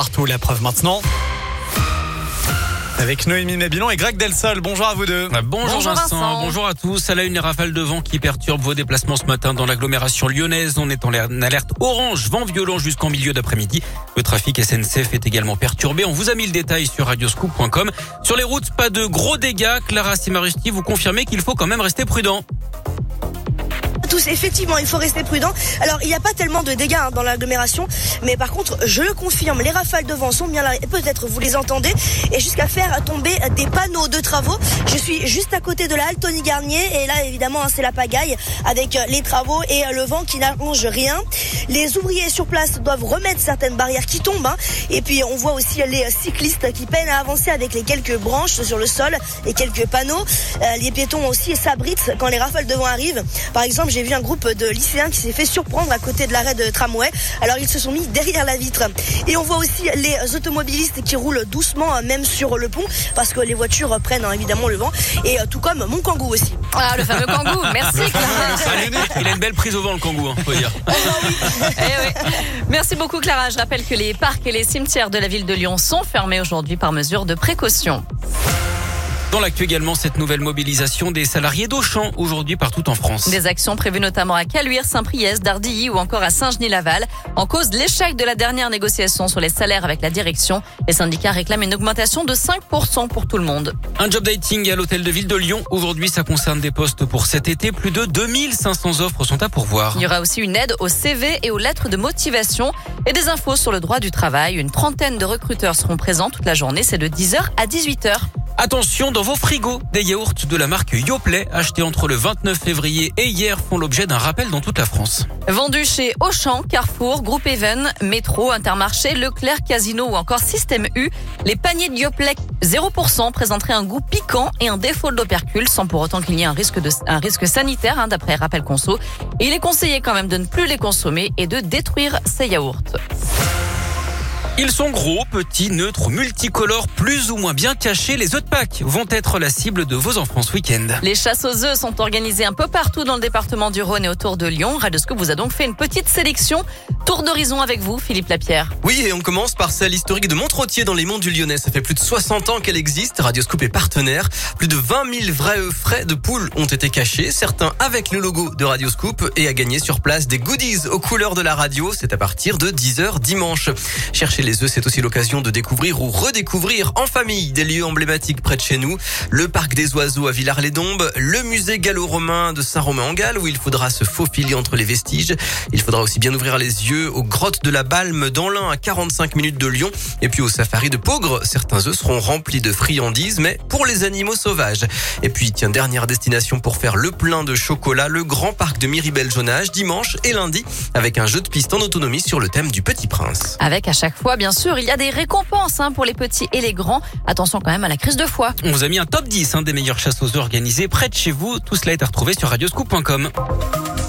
partout. La preuve maintenant. Avec Noémie Mabilon et Greg Delsol. Bonjour à vous deux. Bonjour Vincent. Bonjour à tous. À la une, les rafales de vent qui perturbent vos déplacements ce matin dans l'agglomération lyonnaise. On est en alerte orange, vent violent jusqu'en milieu d'après-midi. Le trafic SNCF est également perturbé. On vous a mis le détail sur radioscoop.com. Sur les routes, pas de gros dégâts. Clara Simaresti, vous confirmez qu'il faut quand même rester prudent. Tous, effectivement, il faut rester prudent. Alors, il n'y a pas tellement de dégâts dans l'agglomération, mais par contre, je le confirme, les rafales de vent sont bien là, et peut-être vous les entendez, et jusqu'à faire tomber des panneaux de travaux. Je suis juste à côté de la halle Tony Garnier, et là, évidemment, c'est la pagaille avec les travaux et le vent qui n'arrange rien. Les ouvriers sur place doivent remettre certaines barrières qui tombent, et puis on voit aussi les cyclistes qui peinent à avancer avec les quelques branches sur le sol et quelques panneaux. Les piétons aussi s'abritent quand les rafales de vent arrivent. Par exemple, j'ai vu un groupe de lycéens qui s'est fait surprendre à côté de l'arrêt de tramway. Alors ils se sont mis derrière la vitre. Et on voit aussi les automobilistes qui roulent doucement, même sur le pont, parce que les voitures prennent évidemment le vent. Et tout comme mon kangou aussi. Ah, le fameux kangou. Merci Clara. Il a une belle prise au vent, le kangou, faut dire. Oui. Merci beaucoup Clara. Je rappelle que les parcs et les cimetières de la ville de Lyon sont fermés aujourd'hui par mesure de précaution. Dans l'actu également, cette nouvelle mobilisation des salariés d'Auchan aujourd'hui partout en France. Des actions prévues notamment à Caluire, Saint-Priest, Dardilly ou encore à Saint-Genis-Laval. En cause de l'échec de la dernière négociation sur les salaires avec la direction. Les syndicats réclament une augmentation de 5% pour tout le monde. Un job dating à l'hôtel de ville de Lyon. Aujourd'hui, ça concerne des postes pour cet été. Plus de 2500 offres sont à pourvoir. Il y aura aussi une aide au CV et aux lettres de motivation et des infos sur le droit du travail. Une trentaine de recruteurs seront présents toute la journée. C'est de 10h à 18h. Attention, dans vos frigos, des yaourts de la marque Yoplait, achetés entre le 29 février et hier, font l'objet d'un rappel dans toute la France. Vendus chez Auchan, Carrefour, Groupe Even, Métro, Intermarché, Leclerc, Casino ou encore Système U, les paniers de Yoplait 0% présenteraient un goût piquant et un défaut d'opercule, sans pour autant qu'il y ait un risque sanitaire, d'après Rappel Conso. Et il est conseillé quand même de ne plus les consommer et de détruire ces yaourts. Ils sont gros, petits, neutres, multicolores, plus ou moins bien cachés. Les œufs de Pâques vont être la cible de vos enfants ce week-end. Les chasses aux œufs sont organisées un peu partout dans le département du Rhône et autour de Lyon. Radioscoop vous a donc fait une petite sélection. Tour d'horizon avec vous, Philippe Lapierre. Oui, et on commence par celle historique de Montrottier dans les monts du Lyonnais. Ça fait plus de 60 ans qu'elle existe. Radioscoop est partenaire. Plus de 20 000 vrais œufs frais de poule ont été cachés. Certains avec le logo de Radioscoop et à gagner sur place des goodies aux couleurs de la radio. C'est à partir de 10h dimanche. Cherchez les œufs, c'est aussi l'occasion de découvrir ou redécouvrir en famille des lieux emblématiques près de chez nous. Le parc des oiseaux à Villars-les-Dombes, le musée gallo-romain de Saint-Romain-en-Galles où il faudra se faufiler entre les vestiges. Il faudra aussi bien ouvrir les yeux aux grottes de la Balme dans l'Ain à 45 minutes de Lyon. Et puis au safari de Peaugres, certains œufs seront remplis de friandises, mais pour les animaux sauvages. Et puis, tiens, dernière destination pour faire le plein de chocolat, le grand parc de Miribel-Jonage, dimanche et lundi, avec un jeu de piste en autonomie sur le thème du Petit Prince. Avec à chaque fois, bien sûr, il y a des récompenses pour les petits et les grands. Attention quand même à la crise de foie. On vous a mis un top 10 des meilleures chasses aux œufs organisées près de chez vous. Tout cela est à retrouver sur radioscoop.com.